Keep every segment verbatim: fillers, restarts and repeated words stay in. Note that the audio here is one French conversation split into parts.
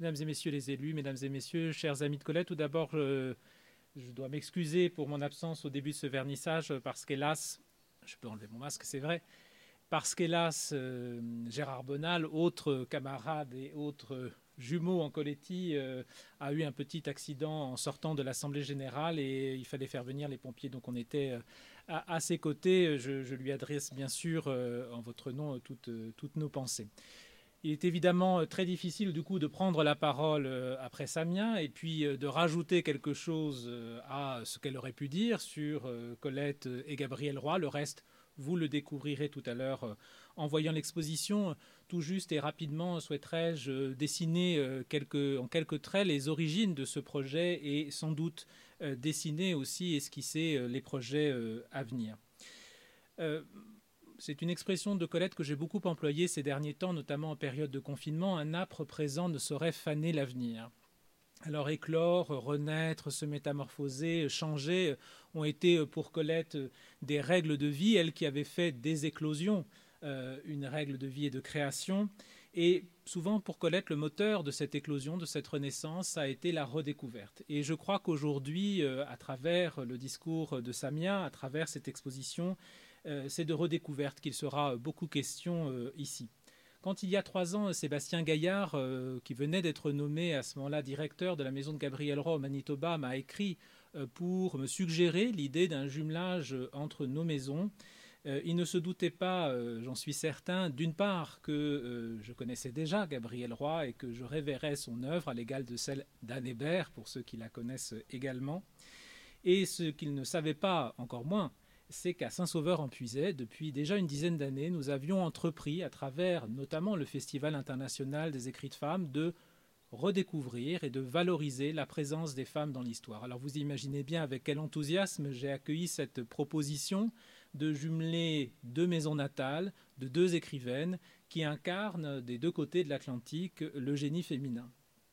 Mesdames et messieurs les élus, mesdames et messieurs, chers amis de Colette, tout d'abord, je, je dois m'excuser pour mon absence au début de ce vernissage parce qu'hélas, je peux enlever mon masque, c'est vrai, parce qu'hélas, euh, Gérard Bonal, autre camarade et autre jumeau en Coletti, euh, a eu un petit accident en sortant de l'Assemblée générale et il fallait faire venir les pompiers. Donc on était euh, à, à ses côtés. Je, je lui adresse bien sûr, euh, en votre nom, toutes, toutes nos pensées. Il est évidemment très difficile du coup de prendre la parole après Samia et puis de rajouter quelque chose à ce qu'elle aurait pu dire sur Colette et Gabriel Roy. Le reste, vous le découvrirez tout à l'heure en voyant l'exposition. Tout juste et rapidement souhaiterais-je dessiner quelques, en quelques traits les origines de ce projet et sans doute dessiner aussi, esquisser les projets à venir. Euh, C'est une expression de Colette que j'ai beaucoup employée ces derniers temps, notamment en période de confinement. Un âpre présent ne saurait faner l'avenir. Alors éclore, renaître, se métamorphoser, changer ont été pour Colette des règles de vie, elle qui avait fait des éclosions, euh, une règle de vie et de création. Et souvent pour Colette, le moteur de cette éclosion, de cette renaissance, a été la redécouverte. Et je crois qu'aujourd'hui, euh, à travers le discours de Samia, à travers cette exposition, euh, c'est de redécouverte qu'il sera beaucoup question euh, ici. Quand il y a trois ans, Sébastien Gaillard, euh, qui venait d'être nommé à ce moment-là directeur de la maison de Gabriel Roy au Manitoba, m'a écrit euh, pour me suggérer l'idée d'un jumelage entre nos maisons. Euh, il ne se doutait pas, euh, j'en suis certain, d'une part que euh, je connaissais déjà Gabriel Roy et que je révérais son œuvre à l'égal de celle d'Anne Hébert, pour ceux qui la connaissent également. Et ce qu'il ne savait pas, encore moins, c'est qu'à Saint-Sauveur-en-Puisaye, depuis déjà une dizaine d'années, nous avions entrepris, à travers notamment le Festival international des écrits de femmes, de redécouvrir et de valoriser la présence des femmes dans l'histoire. Alors vous imaginez bien avec quel enthousiasme j'ai accueilli cette proposition de jumeler deux maisons natales de deux écrivaines qui incarnent des deux côtés de l'Atlantique le génie féminin.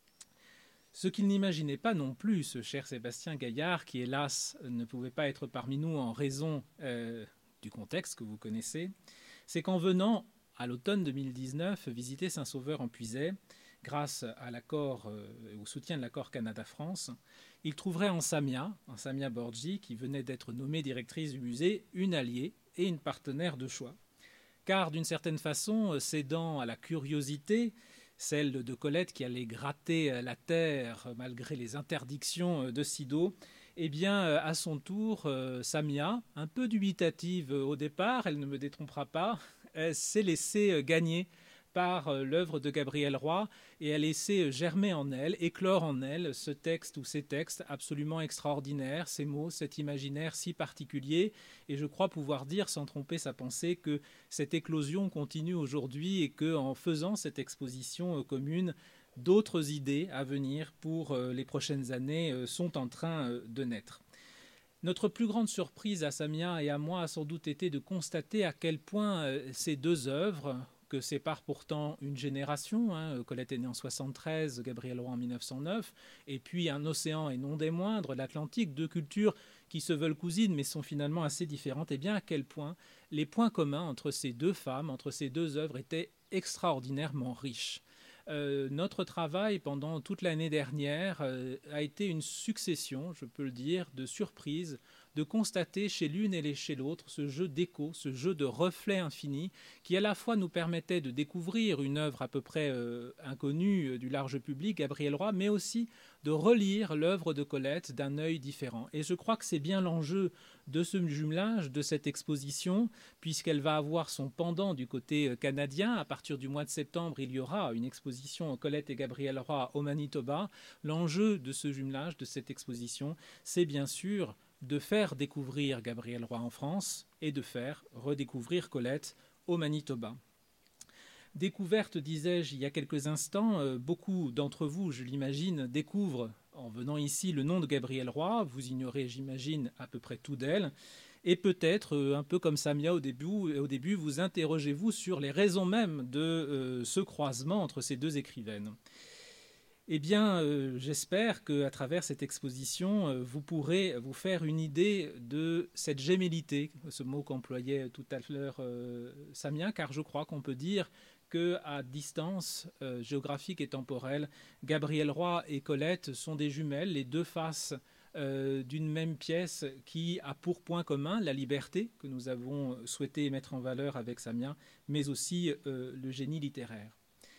Ce qu'il n'imaginait pas non plus, ce cher Sébastien Gaillard, qui hélas ne pouvait pas être parmi nous en raison euh, du contexte que vous connaissez, c'est qu'en venant à l'automne deux mille dix-neuf visiter Saint-Sauveur-en-Puisaye, grâce à l'accord, euh, au soutien de l'accord Canada-France, il trouverait en Samia, en Samia Borgi, qui venait d'être nommée directrice du musée, une alliée et une partenaire de choix. Car d'une certaine façon, cédant à la curiosité, celle de Colette qui allait gratter la terre malgré les interdictions de Sido, eh bien, à son tour, Samia, un peu dubitative au départ, elle ne me détrompera pas, s'est laissée gagner par l'œuvre de Gabriel Roy et a laissé germer en elle, éclore en elle ce texte ou ces textes absolument extraordinaires, ces mots, cet imaginaire si particulier. Et je crois pouvoir dire, sans tromper sa pensée, que cette éclosion continue aujourd'hui et qu'en faisant cette exposition commune, d'autres idées à venir pour les prochaines années sont en train de naître. Notre plus grande surprise à Samia et à moi a sans doute été de constater à quel point ces deux œuvres, que sépare pourtant une génération, hein, Colette est née en soixante-treize, Gabriel Roy en mille neuf cent neuf, et puis un océan et non des moindres, l'Atlantique, deux cultures qui se veulent cousines mais sont finalement assez différentes, et bien à quel point les points communs entre ces deux femmes, entre ces deux œuvres étaient extraordinairement riches. Euh, notre travail pendant toute l'année dernière euh, a été une succession, je peux le dire, de surprises, de constater chez l'une et chez l'autre ce jeu d'écho, ce jeu de reflets infinis qui à la fois nous permettait de découvrir une œuvre à peu près euh, inconnue du large public, Gabriel Roy, mais aussi de relire l'œuvre de Colette d'un œil différent. Et je crois que c'est bien l'enjeu de ce jumelage, de cette exposition, puisqu'elle va avoir son pendant du côté canadien. À partir du mois de septembre, il y aura une exposition Colette et Gabriel Roy au Manitoba. L'enjeu de ce jumelage, de cette exposition, c'est bien sûr de faire découvrir Gabriel Roy en France et de faire redécouvrir Colette au Manitoba. Découverte, disais-je il y a quelques instants, euh, beaucoup d'entre vous, je l'imagine, découvrent en venant ici le nom de Gabriel Roy. Vous ignorez, j'imagine, à peu près tout d'elle. Et peut-être, euh, un peu comme Samia au début, au début, vous interrogez-vous sur les raisons même de euh, ce croisement entre ces deux écrivaines. Eh bien, euh, j'espère qu'à travers cette exposition, euh, vous pourrez vous faire une idée de cette gémellité, ce mot qu'employait tout à l'heure euh, Samia, car je crois qu'on peut dire qu'à distance euh, géographique et temporelle, Gabrielle Roy et Colette sont des jumelles, les deux faces euh, d'une même pièce qui a pour point commun la liberté que nous avons souhaité mettre en valeur avec Samia, mais aussi euh, le génie littéraire.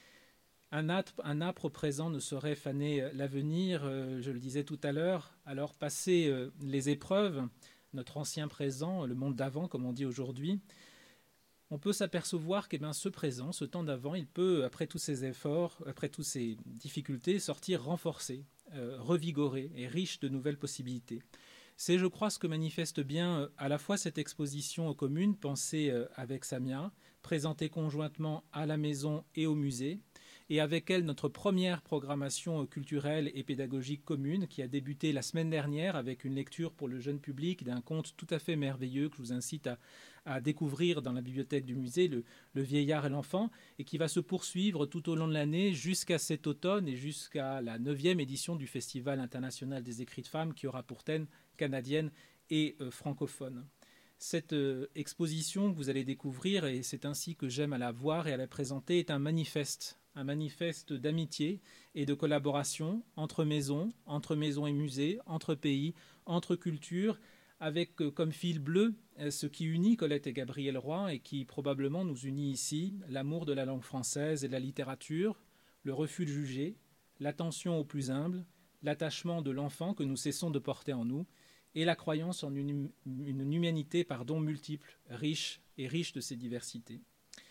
Un âpre, un âpre présent ne saurait faner l'avenir, euh, je le disais tout à l'heure. Alors, passé euh, les épreuves, notre ancien présent, le monde d'avant, comme on dit aujourd'hui, on peut s'apercevoir que eh bien, ce présent, ce temps d'avant, il peut, après tous ces efforts, après toutes ces difficultés, sortir renforcé, euh, revigoré et riche de nouvelles possibilités. C'est, je crois, ce que manifeste bien à la fois cette exposition aux communes, pensée avec Samia, présentée conjointement à la maison et au musée, et avec elle notre première programmation culturelle et pédagogique commune qui a débuté la semaine dernière avec une lecture pour le jeune public d'un conte tout à fait merveilleux que je vous incite à, à découvrir dans la bibliothèque du musée, le, le vieillard et l'enfant, et qui va se poursuivre tout au long de l'année jusqu'à cet automne et jusqu'à la neuvième édition du Festival international des écrits de femmes qui aura pour thème canadienne et euh, francophone. Cette euh, exposition que vous allez découvrir, et c'est ainsi que j'aime à la voir et à la présenter, est un manifeste, un manifeste d'amitié et de collaboration entre maisons, entre maisons et musées, entre pays, entre cultures, avec euh, comme fil bleu euh, ce qui unit Colette et Gabrielle Roy et qui probablement nous unit ici, l'amour de la langue française et de la littérature, le refus de juger, l'attention aux plus humbles, l'attachement de l'enfant que nous cessons de porter en nous, et la croyance en une, une humanité pardon, multiple, riche et riche de ses diversités.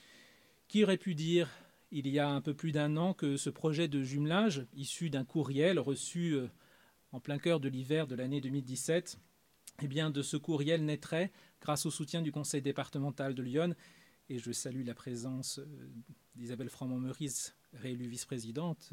Qui aurait pu dire, il y a un peu plus d'un an, que ce projet de jumelage, issu d'un courriel reçu en plein cœur de l'hiver de l'année deux mille dix-sept, eh bien, de ce courriel naîtrait, grâce au soutien du conseil départemental de Lyon, et je salue la présence d'Isabelle Framont-Meurice, réélue vice-présidente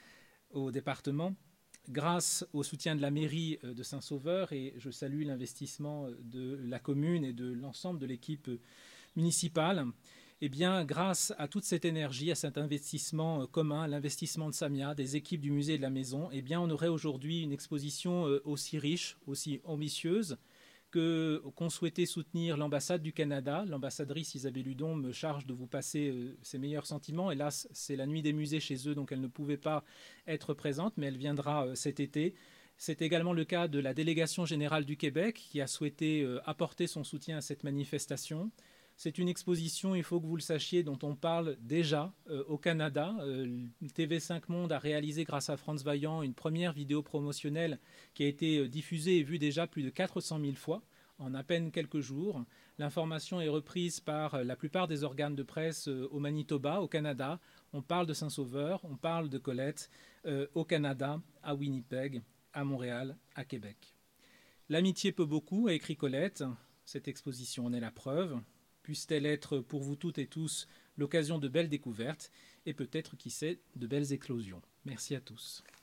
au département, grâce au soutien de la mairie de Saint-Sauveur, et je salue l'investissement de la commune et de l'ensemble de l'équipe municipale, eh bien, grâce à toute cette énergie, à cet investissement commun, l'investissement de Samia, des équipes du musée et de la maison, eh bien, on aurait aujourd'hui une exposition aussi riche, aussi ambitieuse, que, qu'on souhaitait soutenir l'ambassade du Canada. L'ambassadrice Isabelle Hudon me charge de vous passer euh, ses meilleurs sentiments. Hélas, c'est la nuit des musées chez eux, donc elle ne pouvait pas être présente, mais elle viendra euh, cet été. C'est également le cas de la délégation générale du Québec qui a souhaité euh, apporter son soutien à cette manifestation. C'est une exposition, il faut que vous le sachiez, dont on parle déjà euh, au Canada. Euh, T V cinq Monde a réalisé, grâce à France Vaillant, une première vidéo promotionnelle qui a été euh, diffusée et vue déjà plus de quatre cent mille fois en à peine quelques jours. L'information est reprise par euh, la plupart des organes de presse euh, au Manitoba, au Canada. On parle de Saint-Sauveur, on parle de Colette, euh, au Canada, à Winnipeg, à Montréal, à Québec. L'amitié peut beaucoup, a écrit Colette. Cette exposition en est la preuve. Puisse-t-elle être pour vous toutes et tous l'occasion de belles découvertes et peut-être, qui sait, de belles éclosions. Merci à tous.